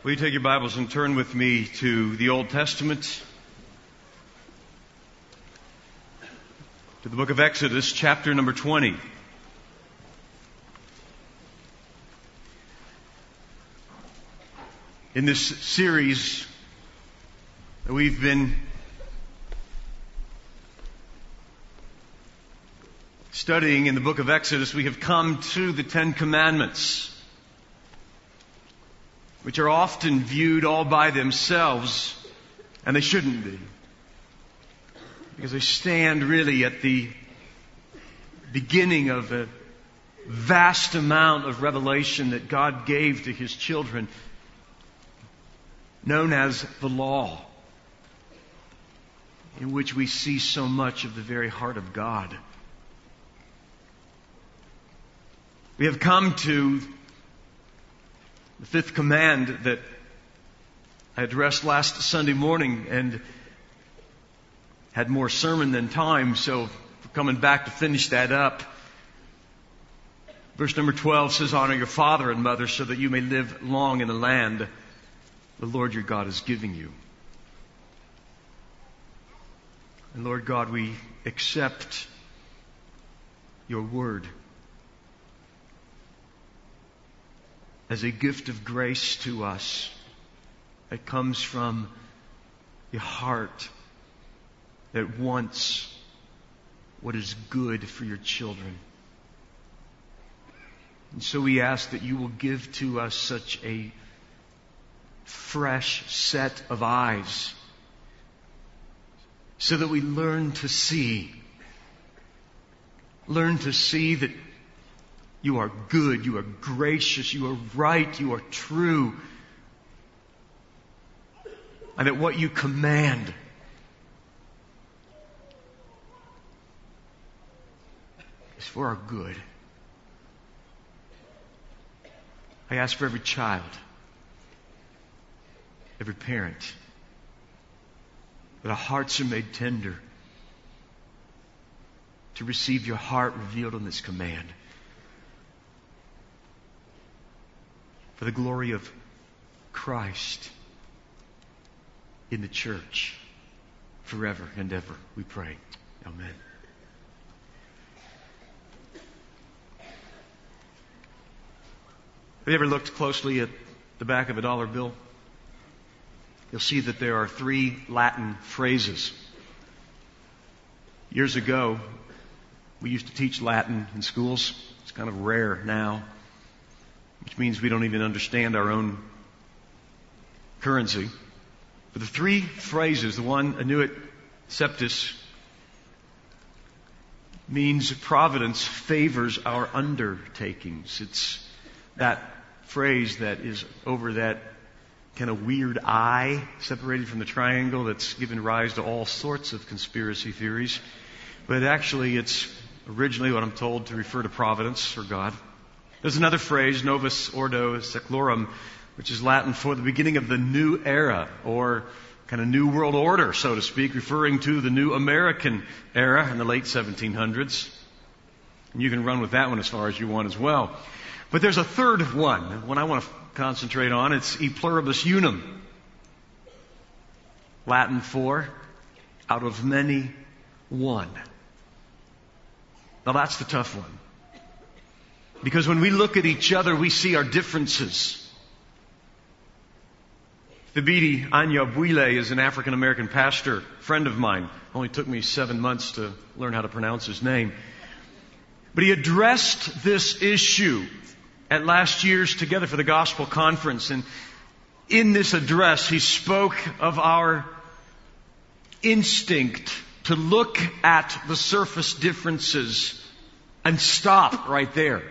Will you take your Bibles and turn with me to the Old Testament, to the book of Exodus, chapter number 20. In this series that we've been studying in the book of Exodus, we have come to the Ten Commandments, which are often viewed all by themselves, and they shouldn't be, because they stand really at the beginning of a vast amount of revelation that God gave to His children, known as the law, in which we see so much of the very heart of God. We have come to the fifth command that I addressed last Sunday morning and had more sermon than time, so we're coming back to finish that up. Verse number 12 says, "Honor your father and mother so that you may live long in the land the Lord your God is giving you." And Lord God, we accept your word as a gift of grace to us that comes from the heart that wants what is good for your children. And so we ask that you will give to us such a fresh set of eyes so that we learn to see that you are good, you are gracious, you are right, you are true. And that what you command is for our good. I ask for every child, every parent, that our hearts are made tender to receive your heart revealed in this command. For the glory of Christ in the church forever and ever, we pray. Amen. Have you ever looked closely at the back of a dollar bill? You'll see that there are 3 Latin phrases. Years ago, we used to teach Latin in schools. It's kind of rare now, which means we don't even understand our own currency. But the 3 phrases, the one, annuit septis, means providence favors our undertakings. It's that phrase that is over that kind of weird eye separated from the triangle that's given rise to all sorts of conspiracy theories. But actually it's originally, what I'm told, to refer to providence or God. There's another phrase, novus ordo seclorum, which is Latin for the beginning of the new era, or kind of new world order, so to speak, referring to the new American era in the late 1700s. And you can run with that one as far as you want as well. But there's a third one I want to concentrate on. It's e pluribus unum, Latin for out of many, one. Now that's the tough one. Because when we look at each other, we see our differences. Thabiti Anyabwile is an African-American pastor, friend of mine. Only took me 7 months to learn how to pronounce his name. But he addressed this issue at last year's Together for the Gospel conference. And in this address, he spoke of our instinct to look at the surface differences and stop right there.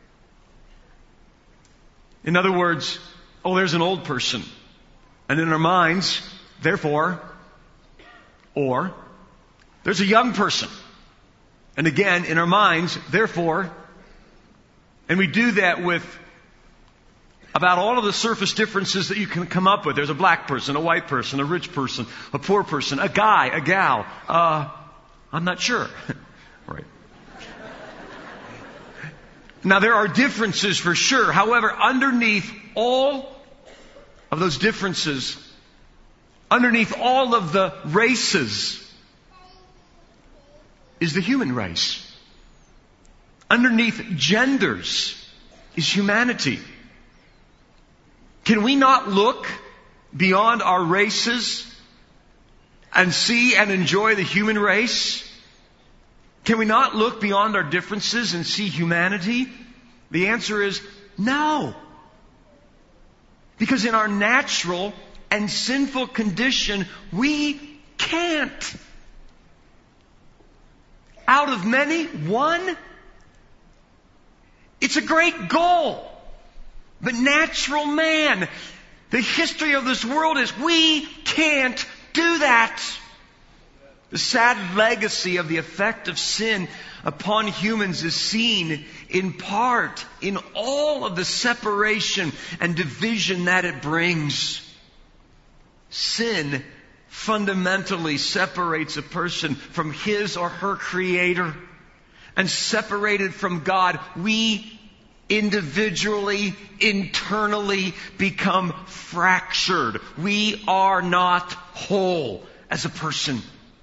In other words, there's an old person. And in our minds, therefore, or there's a young person. And again, in our minds, therefore, and we do that with about all of the surface differences that you can come up with. There's a black person, a white person, a rich person, a poor person, a guy, a gal. I'm not sure. Right. Now there are differences for sure. However, underneath all of those differences, underneath all of the races, is the human race. Underneath genders is humanity. Can we not look beyond our races and see and enjoy the human race? Can we not look beyond our differences and see humanity? The answer is no. Because in our natural and sinful condition, we can't. Out of many, one? It's a great goal. But natural man, the history of this world is we can't do that. The sad legacy of the effect of sin upon humans is seen in part in all of the separation and division that it brings. Sin fundamentally separates a person from his or her Creator. And separated from God, we individually, internally become fractured. We are not whole as a person.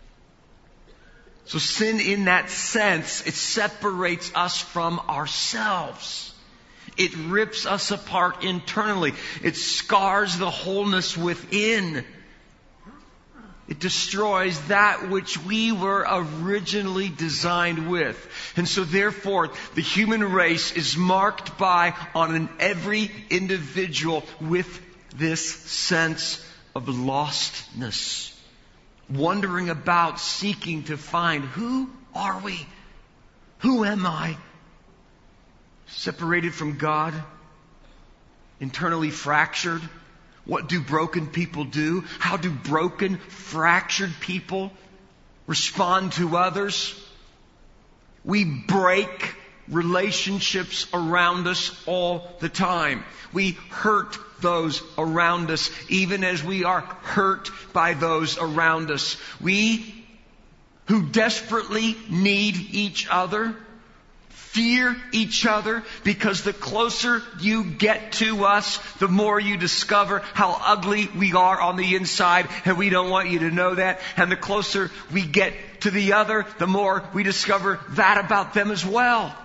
So sin in that sense, it separates us from ourselves. It rips us apart internally. It scars the wholeness within. It destroys that which we were originally designed with. And so therefore, the human race is marked by, on every individual, with this sense of lostness. Wandering about, seeking to find, who are we? Who am I? Separated from God? Internally fractured? What do broken people do? How do broken, fractured people respond to others? We break relationships around us all the time. We hurt those around us, even as we are hurt by those around us. We who desperately need each other fear each other, because the closer you get to us, the more you discover how ugly we are on the inside, and we don't want you to know that. And the closer we get to the other, the more we discover that about them as well.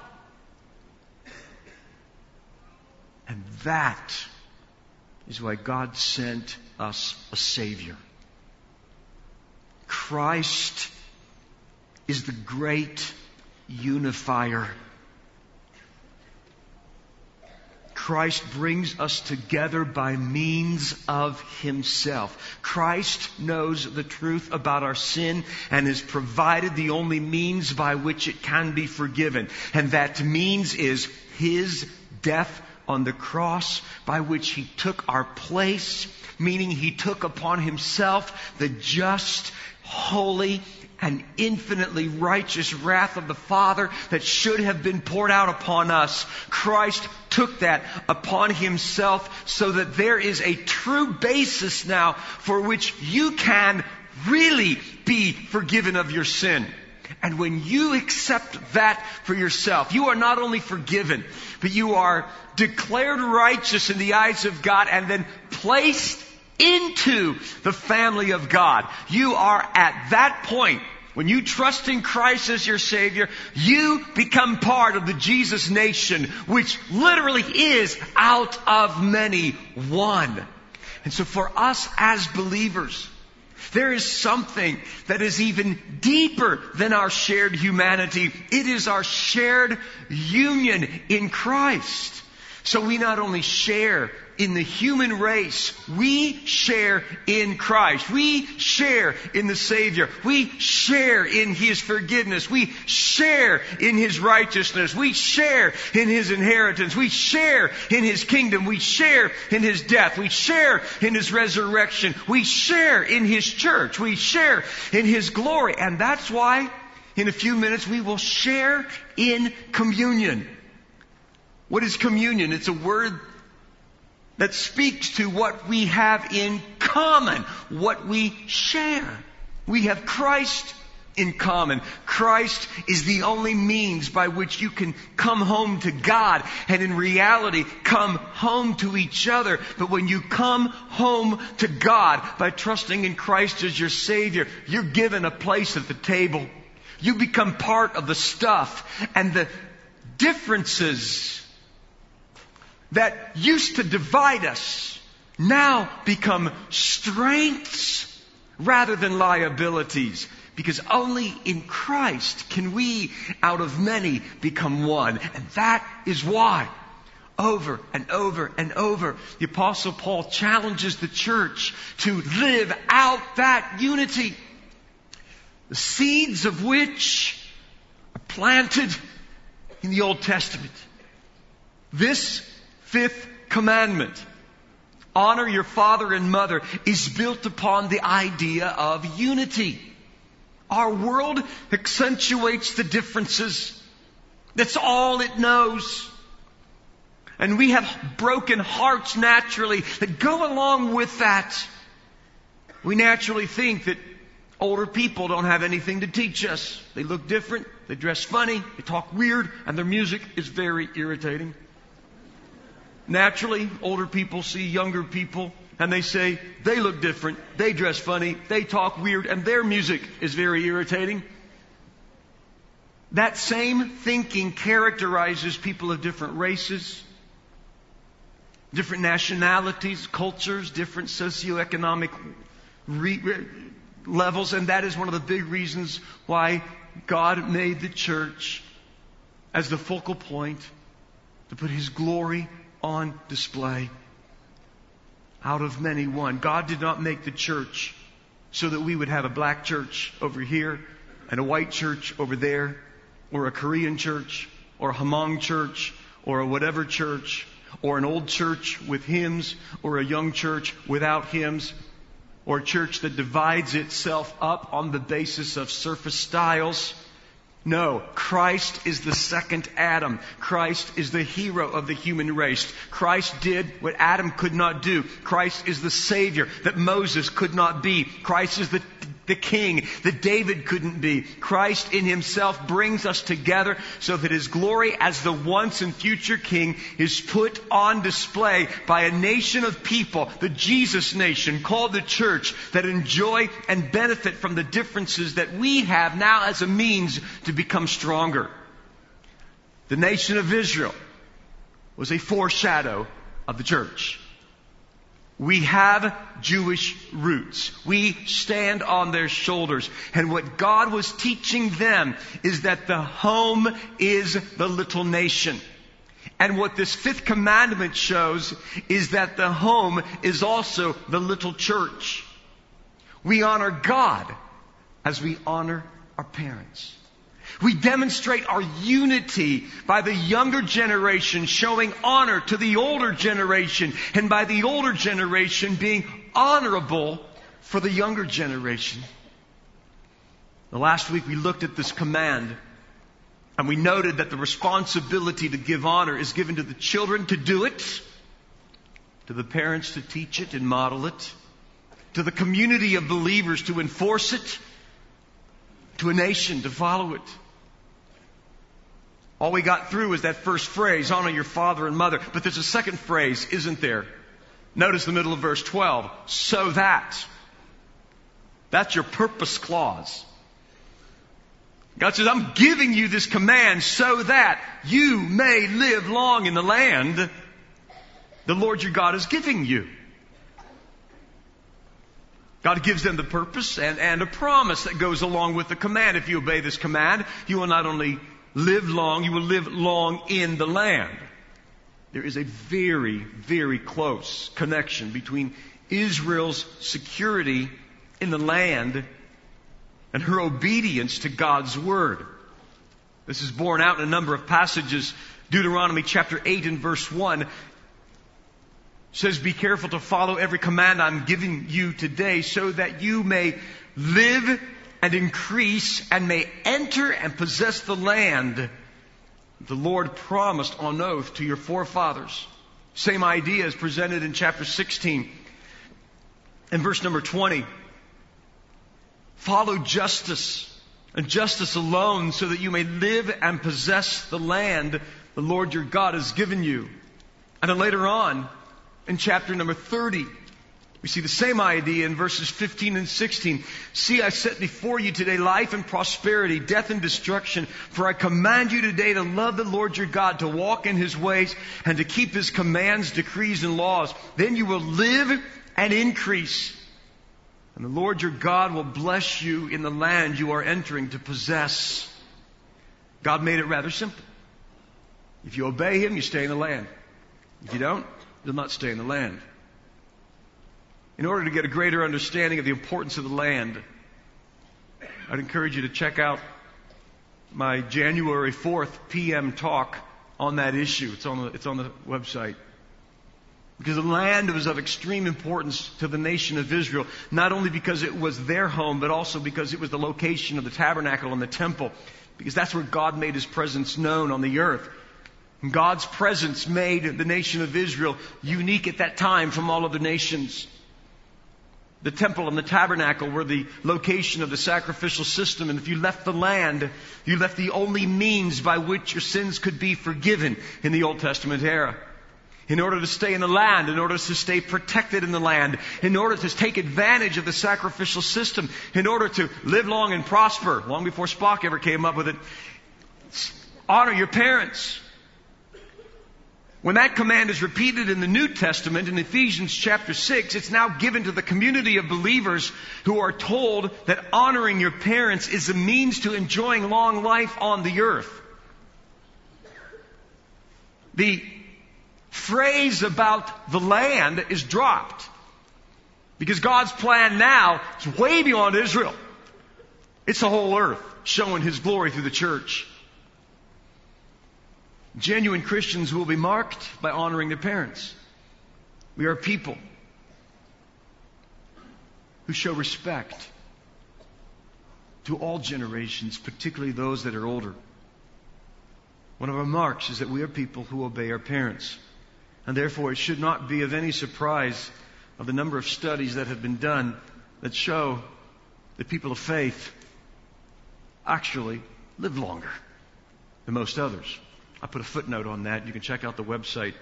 And that is why God sent us a Savior. Christ is the great unifier. Christ brings us together by means of Himself. Christ knows the truth about our sin and has provided the only means by which it can be forgiven. And that means is His death on the cross, by which He took our place, meaning He took upon Himself the just, holy, and infinitely righteous wrath of the Father that should have been poured out upon us. Christ took that upon Himself so that there is a true basis now for which you can really be forgiven of your sin. And when you accept that for yourself, you are not only forgiven, but you are declared righteous in the eyes of God and then placed into the family of God. You are at that point, when you trust in Christ as your Savior, you become part of the Jesus nation, which literally is out of many one. And so for us as believers, there is something that is even deeper than our shared humanity. It is our shared union in Christ. So we not only share in the human race, we share in Christ. We share in the Savior. We share in His forgiveness. We share in His righteousness. We share in His inheritance. We share in His kingdom. We share in His death. We share in His resurrection. We share in His church. We share in His glory. And that's why in a few minutes we will share in communion. What is communion? It's a word that speaks to what we have in common, what we share. We have Christ, in common. Christ is the only means by which you can come home to God and in reality come home to each other. But when you come home to God by trusting in Christ as your Savior, you're given a place at the table. You become part of the stuff, and the differences that used to divide us now become strengths rather than liabilities. Because only in Christ can we, out of many, become one. And that is why, over and over and over, the Apostle Paul challenges the church to live out that unity. The seeds of which are planted in the Old Testament. This fifth commandment, honor your father and mother, is built upon the idea of unity. Our world accentuates the differences. That's all it knows. And we have broken hearts naturally that go along with that. We naturally think that older people don't have anything to teach us. They look different, they dress funny, they talk weird, and their music is very irritating. Naturally, older people see younger people and they say, they look different, they dress funny, they talk weird, and their music is very irritating. That same thinking characterizes people of different races, different nationalities, cultures, different socioeconomic levels, and that is one of the big reasons why God made the church as the focal point to put His glory on display. Out of many, one. God did not make the church so that we would have a black church over here and a white church over there, or a Korean church, or a Hmong church, or a whatever church, or an old church with hymns, or a young church without hymns, or a church that divides itself up on the basis of surface styles. No, Christ is the second Adam. Christ is the hero of the human race. Christ did what Adam could not do. Christ is the Savior that Moses could not be. Christ is the King that David couldn't be. Christ in Himself brings us together so that His glory as the once and future King is put on display by a nation of people, the Jesus nation, called the church, that enjoy and benefit from the differences that we have now as a means to become stronger. The nation of Israel was a foreshadow of the church. We have Jewish roots. We stand on their shoulders. And what God was teaching them is that the home is the little nation. And what this fifth commandment shows is that the home is also the little church. We honor God as we honor our parents. We demonstrate our unity by the younger generation showing honor to the older generation, and by the older generation being honorable for the younger generation. The last week we looked at this command, and we noted that the responsibility to give honor is given to the children to do it, to the parents to teach it and model it, to the community of believers to enforce it, to a nation to follow it. All we got through is that first phrase, honor your father and mother. But there's a second phrase, isn't there? Notice the middle of verse 12. So that. That's your purpose clause. God says, I'm giving you this command so that you may live long in the land the Lord your God is giving you. God gives them the purpose and a promise that goes along with the command. If you obey this command, you will not only live long, you will live long in the land. There is a very, very close connection between Israel's security in the land and her obedience to God's word. This is borne out in a number of passages. Deuteronomy chapter 8 and verse 1 says, be careful to follow every command I'm giving you today so that you may live and increase and may enter and possess the land the Lord promised on oath to your forefathers. Same idea is presented in chapter 16 and verse number 20. Follow justice and justice alone, so that you may live and possess the land the Lord your God has given you. And then later on, in chapter number 30, we see the same idea in verses 15 and 16. See, I set before you today life and prosperity, death and destruction. For I command you today to love the Lord your God, to walk in His ways, and to keep His commands, decrees, and laws. Then you will live and increase. And the Lord your God will bless you in the land you are entering to possess. God made it rather simple. If you obey Him, you stay in the land. If you don't, you'll not stay in the land. In order to get a greater understanding of the importance of the land, I'd encourage you to check out my January 4th PM talk on that issue. It's on the website. Because the land was of extreme importance to the nation of Israel, not only because it was their home, but also because it was the location of the tabernacle and the temple. Because that's where God made His presence known on the earth. And God's presence made the nation of Israel unique at that time from all other nations. The temple and the tabernacle were the location of the sacrificial system. And if you left the land, you left the only means by which your sins could be forgiven in the Old Testament era. In order to stay in the land, in order to stay protected in the land, in order to take advantage of the sacrificial system, in order to live long and prosper, long before Spock ever came up with it, honor your parents. When that command is repeated in the New Testament, in Ephesians chapter 6, it's now given to the community of believers who are told that honoring your parents is a means to enjoying long life on the earth. The phrase about the land is dropped because God's plan now is way beyond Israel. It's the whole earth showing His glory through the church. Genuine Christians will be marked by honoring their parents. We are a people who show respect to all generations, particularly those that are older. One of our marks is that we are people who obey our parents. And therefore, it should not be of any surprise of the number of studies that have been done that show that people of faith actually live longer than most others. I put a footnote on that. You can check out the website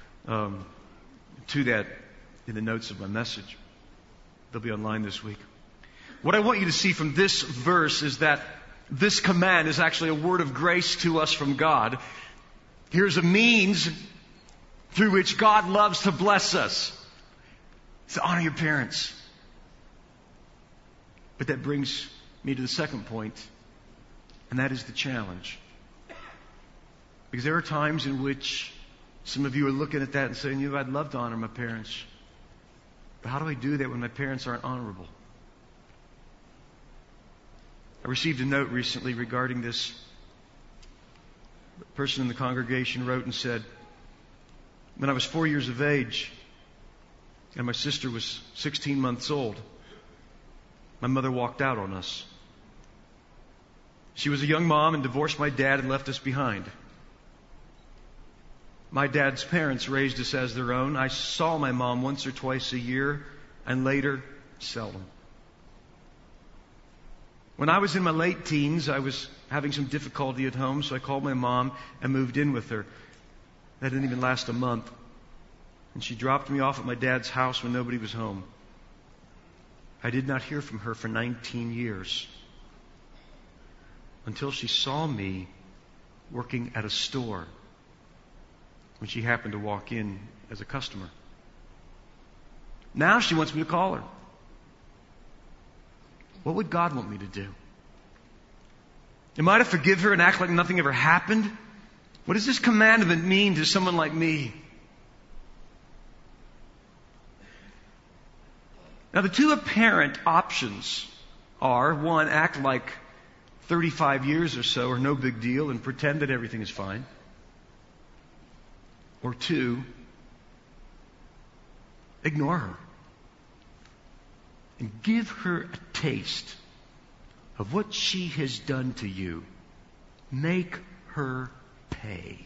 to that in the notes of my message. They'll be online this week. What I want you to see from this verse is that this command is actually a word of grace to us from God. Here's a means through which God loves to bless us. It's to honor your parents. But that brings me to the second point, and that is the challenge. Because there are times in which some of you are looking at that and saying, I'd love to honor my parents. But how do I do that when my parents aren't honorable? I received a note recently regarding this. A person in the congregation wrote and said, when I was 4 years of age and my sister was 16 months old, my mother walked out on us. She was a young mom and divorced my dad and left us behind. My dad's parents raised us as their own. I saw my mom once or twice a year, and later, seldom. When I was in my late teens, I was having some difficulty at home, so I called my mom and moved in with her. That didn't even last a month. And she dropped me off at my dad's house when nobody was home. I did not hear from her for 19 years. Until she saw me working at a store when she happened to walk in as a customer. Now she wants me to call her. What would God want me to do? Am I to forgive her and act like nothing ever happened? What does this commandment mean to someone like me? Now, the two apparent options are, one, act like 35 years or so are no big deal and pretend that everything is fine. Or two, ignore her and give her a taste of what she has done to you. Make her pay.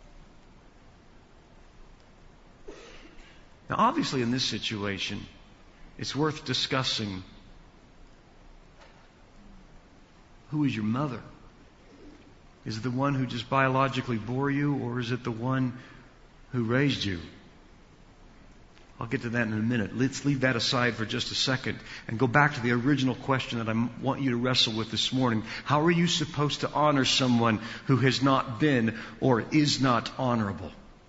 Now, obviously, in this situation, it's worth discussing Who is your mother? Is it the one who just biologically bore you, or is it the one who raised you? I'll get to that in a minute. Let's leave that aside for just a second and go back to the original question that I want you to wrestle with this morning. How are you supposed to honor someone who has not been or is not honorable?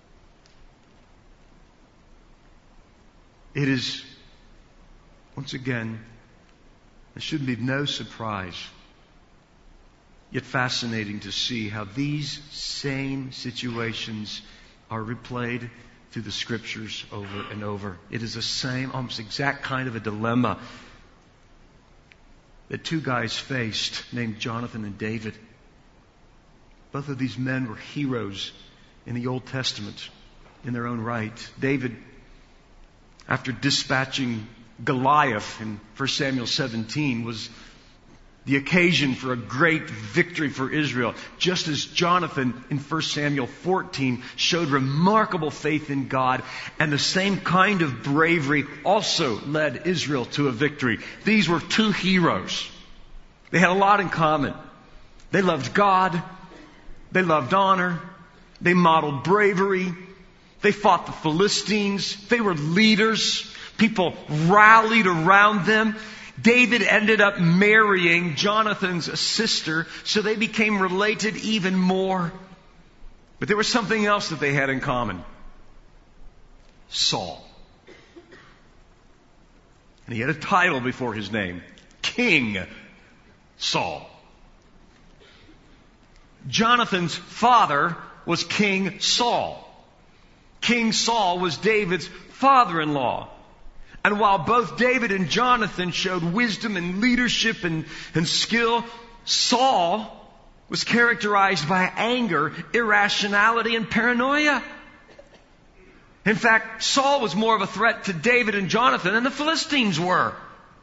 It is, once again, it should be no surprise, yet fascinating to see how these same situations are replayed through the Scriptures over and over. It is the same, almost exact kind of a dilemma that two guys faced named Jonathan and David. Both of these men were heroes in the Old Testament in their own right. David, after dispatching Goliath in 1 Samuel 17, was the occasion for a great victory for Israel, just as Jonathan in 1 Samuel 14 showed remarkable faith in God, and the same kind of bravery also led Israel to a victory. These were two heroes. They had a lot in common. They loved God. They loved honor. They modeled bravery. They fought the Philistines. They were leaders. People rallied around them. David ended up marrying Jonathan's sister, so they became related even more. But there was something else that they had in common. Saul. And he had a title before his name. King Saul. Jonathan's father was King Saul. King Saul was David's father-in-law. And while both David and Jonathan showed wisdom and leadership and skill, Saul was characterized by anger, irrationality, and paranoia. In fact, Saul was more of a threat to David and Jonathan than the Philistines were.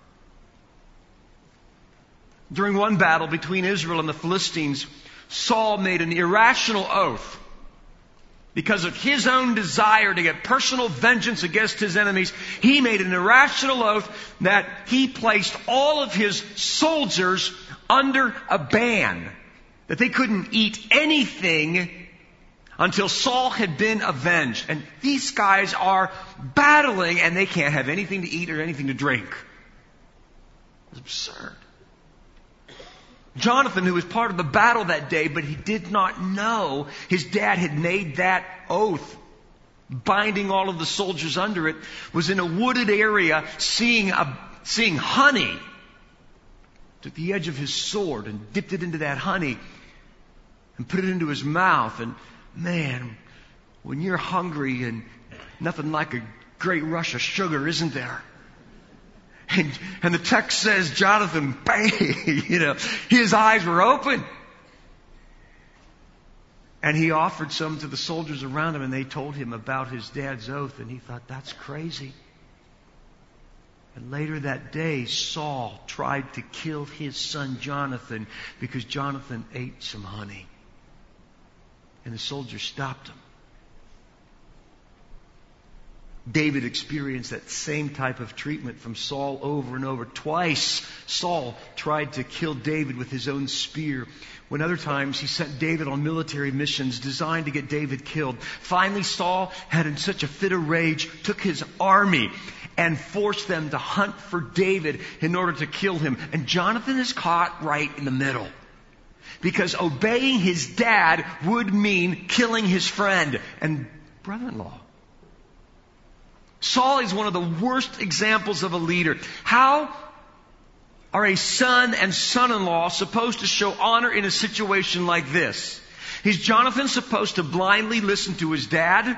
During one battle between Israel and the Philistines, Saul made an irrational oath. Because of his own desire to get personal vengeance against his enemies, he made an irrational oath that he placed all of his soldiers under a ban. That they couldn't eat anything until Saul had been avenged. And these guys are battling and they can't have anything to eat or anything to drink. It's absurd. Jonathan, who was part of the battle that day, but he did not know his dad had made that oath, binding all of the soldiers under it, was in a wooded area seeing honey. Took the edge of his sword and dipped it into that honey and put it into his mouth. And man, when you're hungry, and nothing like a great rush of sugar, isn't there? And the text says Jonathan, bang, his eyes were open. And he offered some to the soldiers around him, and they told him about his dad's oath, and he thought, that's crazy. And later that day, Saul tried to kill his son Jonathan because Jonathan ate some honey. And the soldiers stopped him. David experienced that same type of treatment from Saul over and over. Twice, Saul tried to kill David with his own spear. When other times, he sent David on military missions designed to get David killed. Finally, Saul had in such a fit of rage, took his army and forced them to hunt for David in order to kill him. And Jonathan is caught right in the middle. Because obeying his dad would mean killing his friend and brother-in-law. Saul is one of the worst examples of a leader. How are a son and son-in-law supposed to show honor in a situation like this? Is Jonathan supposed to blindly listen to his dad?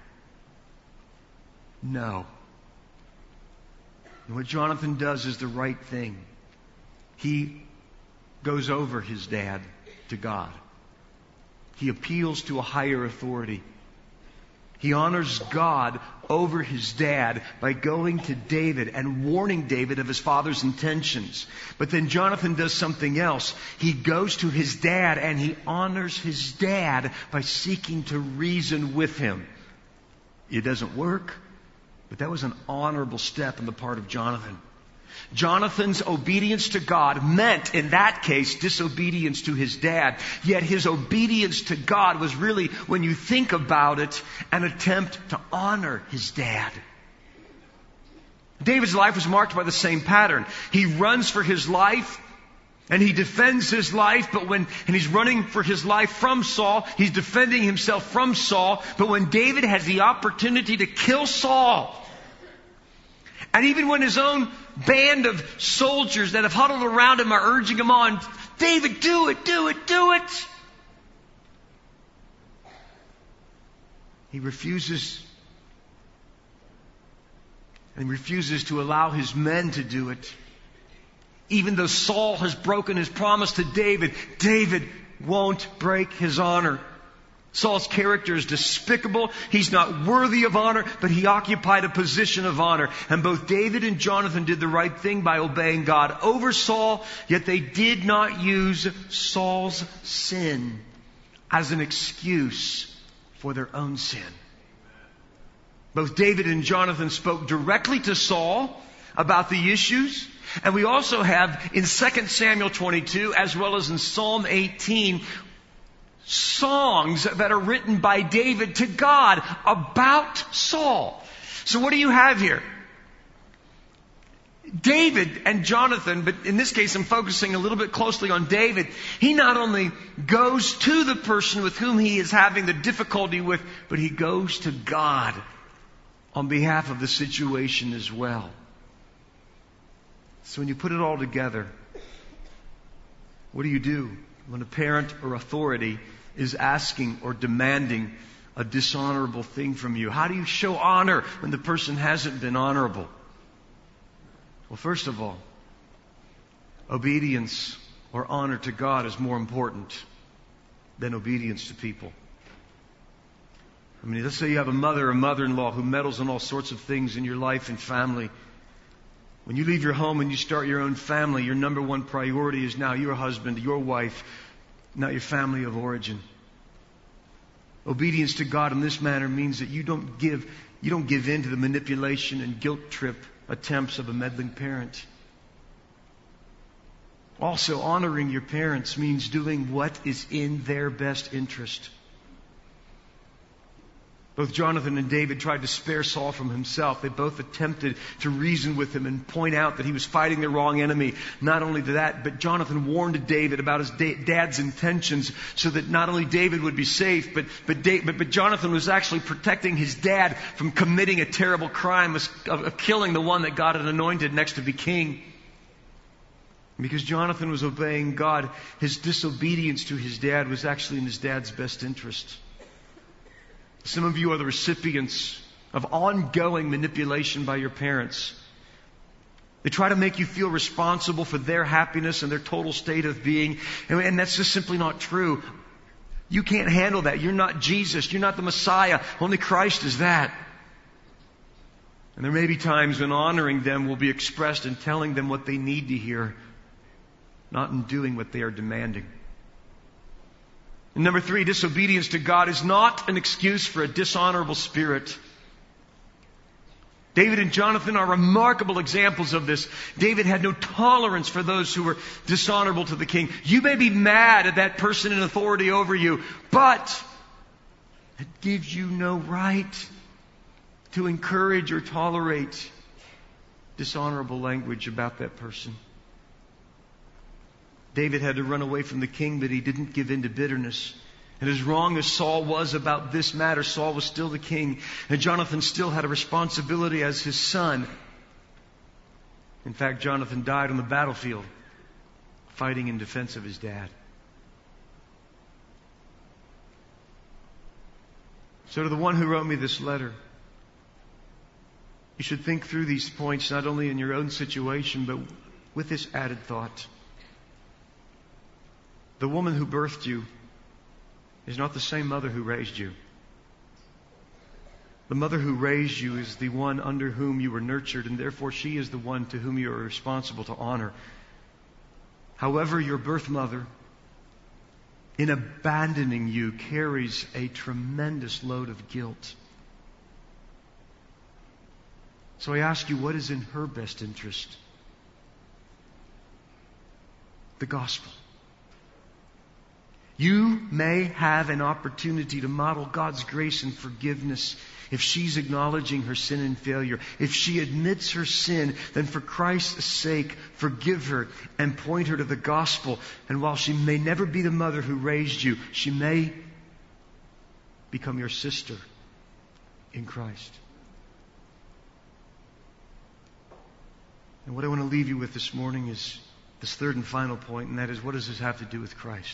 No. And what Jonathan does is the right thing. He goes over his dad to God. He appeals to a higher authority. He honors God over his dad by going to David and warning David of his father's intentions. But then Jonathan does something else. He goes to his dad and he honors his dad by seeking to reason with him. It doesn't work, but that was an honorable step on the part of Jonathan. Jonathan's obedience to God meant, in that case, disobedience to his dad. Yet his obedience to God was really, when you think about it, an attempt to honor his dad. David's life was marked by the same pattern. He runs for his life, and he defends his life, and he's running for his life from Saul, he's defending himself from Saul. But when David has the opportunity to kill Saul, and even when his own band of soldiers that have huddled around him are urging him on, David, do it, do it, do it. He refuses. And he refuses to allow his men to do it. Even though Saul has broken his promise to David, David won't break his honor. Saul's character is despicable. He's not worthy of honor, but he occupied a position of honor. And both David and Jonathan did the right thing by obeying God over Saul, yet they did not use Saul's sin as an excuse for their own sin. Both David and Jonathan spoke directly to Saul about the issues. And we also have in 2 Samuel 22, as well as in Psalm 18, songs that are written by David to God about Saul. So what do you have here? David and Jonathan, but in this case I'm focusing a little bit closely on David. He not only goes to the person with whom he is having the difficulty with, but he goes to God on behalf of the situation as well. So when you put it all together, what do? When a parent or authority is asking or demanding a dishonorable thing from you? How do you show honor when the person hasn't been honorable? Well, first of all, obedience or honor to God is more important than obedience to people. I mean, let's say you have a mother or mother-in-law who meddles in all sorts of things in your life and family. When you leave your home and you start your own family, your number one priority is now your husband, your wife, not your family of origin. Obedience to God in this manner means that you don't give in to the manipulation and guilt trip attempts of a meddling parent. Also, honoring your parents means doing what is in their best interest. Both Jonathan and David tried to spare Saul from himself. They both attempted to reason with him and point out that he was fighting the wrong enemy. Not only that, but Jonathan warned David about his dad's intentions so that not only David would be safe, but Jonathan was actually protecting his dad from committing a terrible crime of killing the one that God had anointed next to be king. Because Jonathan was obeying God, his disobedience to his dad was actually in his dad's best interest. Some of you are the recipients of ongoing manipulation by your parents. They try to make you feel responsible for their happiness and their total state of being. And that's just simply not true. You can't handle that. You're not Jesus. You're not the Messiah. Only Christ is that. And there may be times when honoring them will be expressed in telling them what they need to hear, not in doing what they are demanding. And number 3, disobedience to God is not an excuse for a dishonorable spirit. David and Jonathan are remarkable examples of this. David had no tolerance for those who were dishonorable to the king. You may be mad at that person in authority over you, but it gives you no right to encourage or tolerate dishonorable language about that person. David had to run away from the king, but he didn't give in to bitterness. And as wrong as Saul was about this matter, Saul was still the king. And Jonathan still had a responsibility as his son. In fact, Jonathan died on the battlefield, fighting in defense of his dad. So to the one who wrote me this letter, you should think through these points not only in your own situation, but with this added thought. The woman who birthed you is not the same mother who raised you. The mother who raised you is the one under whom you were nurtured, and therefore she is the one to whom you are responsible to honor. However, your birth mother, in abandoning you, carries a tremendous load of guilt. So I ask you, what is in her best interest? the gospel. You may have an opportunity to model God's grace and forgiveness if she's acknowledging her sin and failure. If she admits her sin, then for Christ's sake, forgive her and point her to the gospel. And while she may never be the mother who raised you, she may become your sister in Christ. And what I want to leave you with this morning is this third and final point, and that is, what does this have to do with Christ?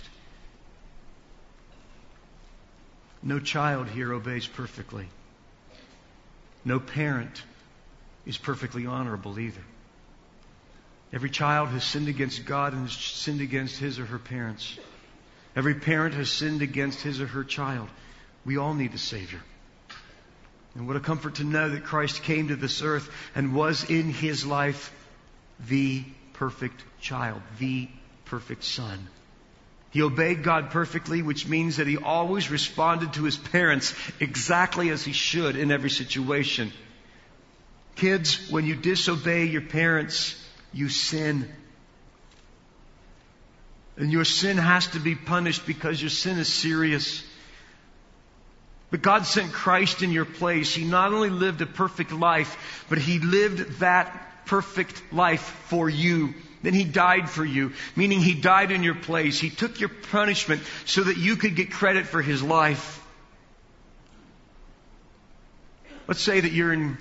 No child here obeys perfectly. No parent is perfectly honorable either. Every child has sinned against God and has sinned against his or her parents. Every parent has sinned against his or her child. We all need a Savior. And what a comfort to know that Christ came to this earth and was in His life the perfect child, the perfect son. He obeyed God perfectly, which means that He always responded to His parents exactly as He should in every situation. Kids, when you disobey your parents, you sin. And your sin has to be punished because your sin is serious. But God sent Christ in your place. He not only lived a perfect life, but He lived that perfect life for you. Then He died for you, meaning He died in your place. He took your punishment so that you could get credit for His life. Let's say that you're in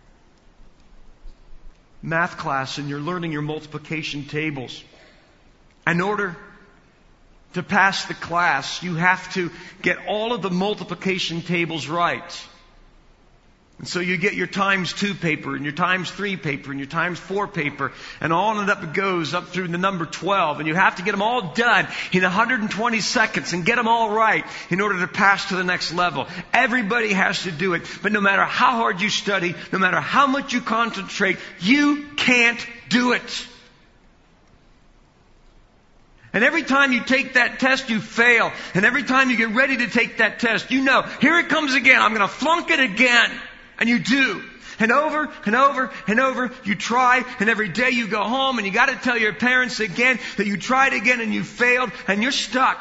math class and you're learning your multiplication tables. In order to pass the class, you have to get all of the multiplication tables right. And so you get your times 2 paper and your times 3 paper and your times 4 paper, and on and up it goes up through the number 12, and you have to get them all done in 120 seconds and get them all right in order to pass to the next level. Everybody has to do it, but no matter how hard you study, no matter how much you concentrate, you can't do it. And every time you take that test, you fail. And every time you get ready to take that test, you know, here it comes again. I'm going to flunk it again. And you do. And over and over and over, you try. And every day you go home and you got to tell your parents again that you tried again and you failed and you're stuck.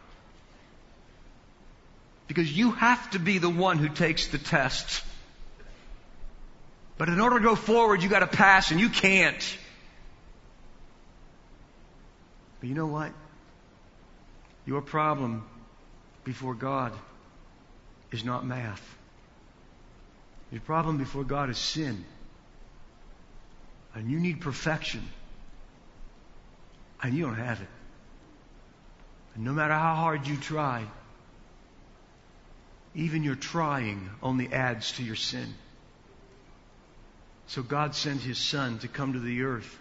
Because you have to be the one who takes the test. But in order to go forward, you got to pass, and you can't. But you know what? Your problem before God is not math. Your problem before God is sin. And you need perfection. And you don't have it. And no matter how hard you try, even your trying only adds to your sin. So God sent His Son to come to the earth.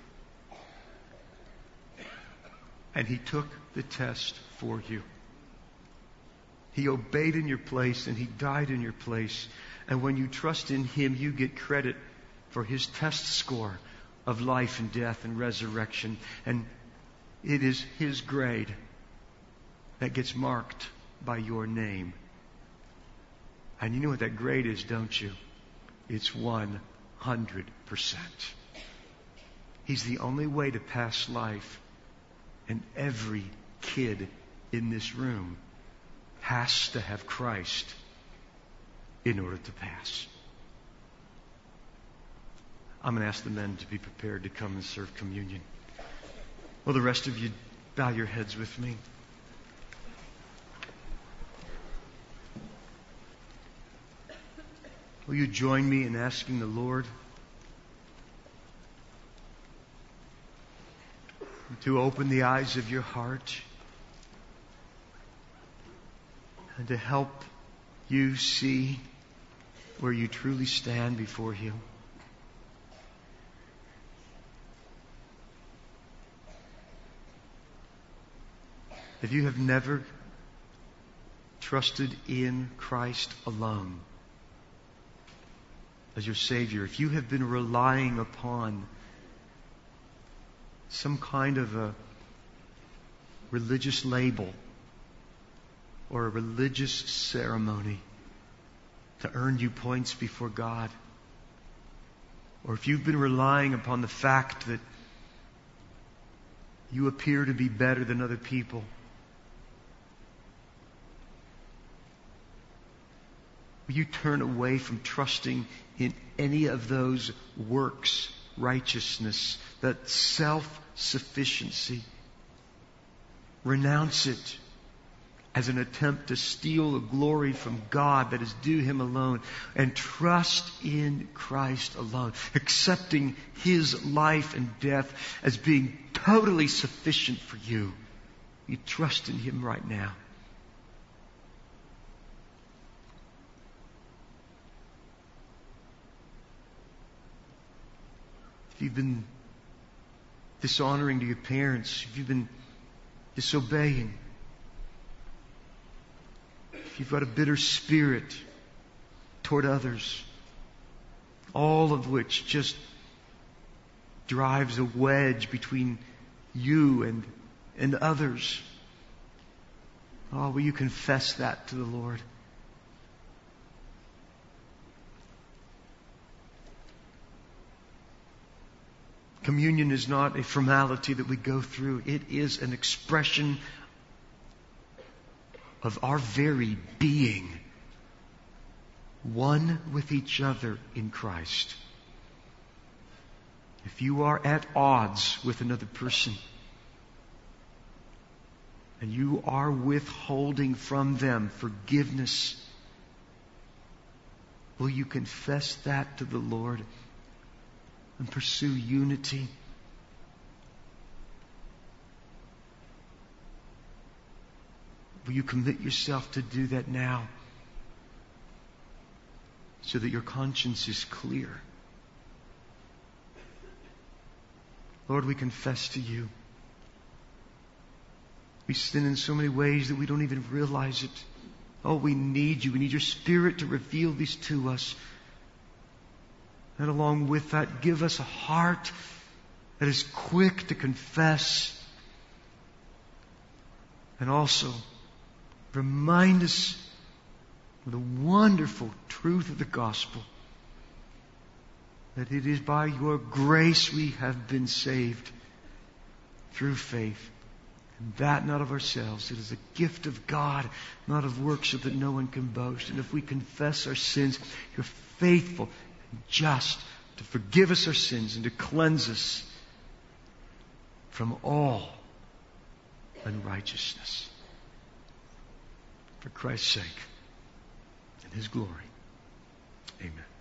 And He took the test for you. He obeyed in your place and He died in your place. And when you trust in Him, you get credit for His test score of life and death and resurrection. And it is His grade that gets marked by your name. And you know what that grade is, don't you? It's 100%. He's the only way to pass life. And every kid in this room has to have Christ in order to pass. I'm going to ask the men to be prepared to come and serve communion. Will the rest of you bow your heads with me? Will you join me in asking the Lord to open the eyes of your heart and to help you see where you truly stand before Him? If you have never trusted in Christ alone as your Savior, if you have been relying upon some kind of a religious label or a religious ceremony to earn you points before God, or if you've been relying upon the fact that You appear to be better than other people. Will you turn away from trusting in any of those works, righteousness, that self-sufficiency? Renounce it as an attempt to steal the glory from God that is due Him alone, and trust in Christ alone, accepting His life and death as being totally sufficient for you. You trust in Him right now. If you've been dishonoring to your parents, if you've been disobeying, if you've got a bitter spirit toward others, all of which just drives a wedge between you and others, oh, will you confess that to the Lord? Communion is not a formality that we go through. It is an expression of our very being, one with each other in Christ. If you are at odds with another person, and you are withholding from them forgiveness, will you confess that to the Lord and pursue unity? Will you commit yourself to do that now, so that your conscience is clear? Lord, we confess to You. We sin in so many ways that we don't even realize it. Oh, we need You. We need Your Spirit to reveal these to us. And along with that, give us a heart that is quick to confess. And also, remind us of the wonderful truth of the gospel, that it is by Your grace we have been saved through faith. And that not of ourselves. It is a gift of God, not of works, so that no one can boast. And if we confess our sins, You're faithful and just to forgive us our sins and to cleanse us from all unrighteousness. For Christ's sake and His glory. Amen.